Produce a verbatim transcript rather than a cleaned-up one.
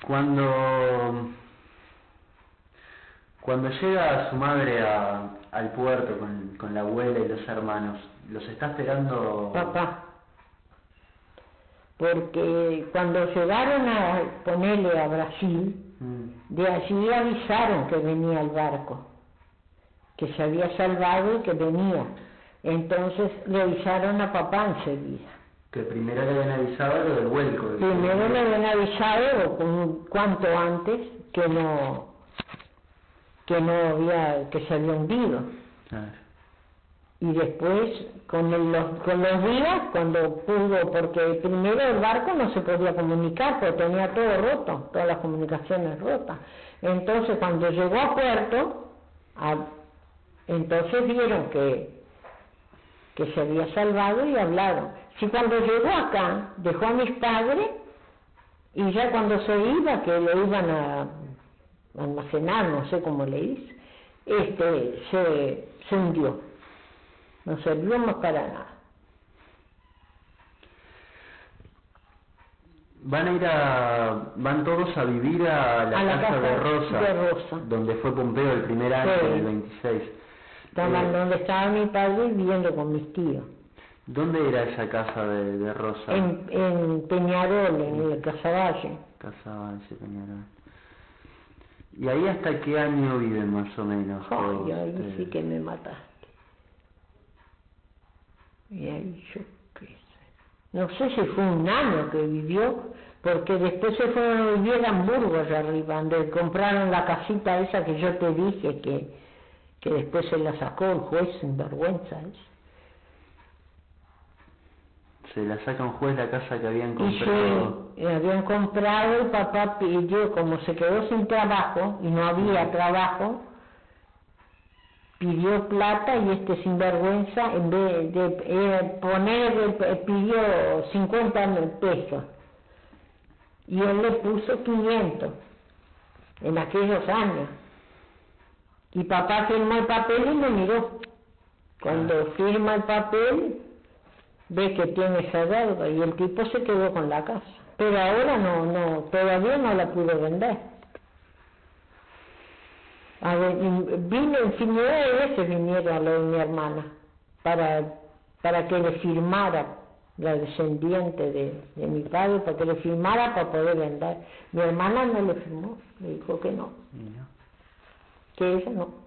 Cuando cuando llega su madre a, al puerto con, con la abuela y los hermanos, ¿los está esperando papá? Porque cuando llegaron a ponerle a Brasil, mm. de allí avisaron que venía el barco, que se había salvado y que venía. Entonces le avisaron a papá enseguida. Que primero le habían avisado lo del vuelco. Primero le habían avisado un cuanto antes que no que no había, que se había hundido. Claro. Y después con, el, los, con los días, cuando pudo, porque primero el barco no se podía comunicar, porque tenía todo roto, todas las comunicaciones rotas. Entonces cuando llegó a puerto, a, entonces vieron que, que se había salvado y hablaron. Si cuando llegó acá, dejó a mis padres, y ya cuando se iba, que lo iban a almacenar, no sé cómo le hice, este, se, se hundió. No sirvió más para nada. Van a ir a, van todos a vivir a la, a la casa, casa de, Rosa, de Rosa, donde fue Pompeo el primer año, sí. en el veintiséis. Estaba, Eh, donde estaba mi padre viviendo con mis tíos. ¿Dónde era esa casa de, de Rosa? En, en Peñarol, en el Casaballe. Casaballe, Peñarol. ¿Y ahí hasta qué año viven más o menos? Ay, ahí ustedes? Sí que me mataste. Y ahí yo qué sé. No sé si fue un año que vivió, porque después se fueron a vivir a Hamburgo allá arriba, donde compraron la casita esa que yo te dije que, que después se la sacó el juez sin vergüenza. ¿Es? Se la saca un juez la casa que habían comprado. Y sí, habían comprado, el papá pidió, como se quedó sin trabajo y no había trabajo, pidió plata y este sinvergüenza, en vez de eh, poner, eh, pidió cincuenta mil pesos y él le puso quinientos en aquellos años. Y papá firmó el papel y me miró. Cuando firma el papel, ve que tiene esa deuda y el tipo se quedó con la casa. Pero ahora no, no, todavía no la pudo vender. A ver, vino infinidad de veces vinieron a lo de mi hermana para, para que le firmara, la descendiente de, de mi padre, para que le firmara para poder vender. Mi hermana no le firmó, le dijo que no, no. que ella no.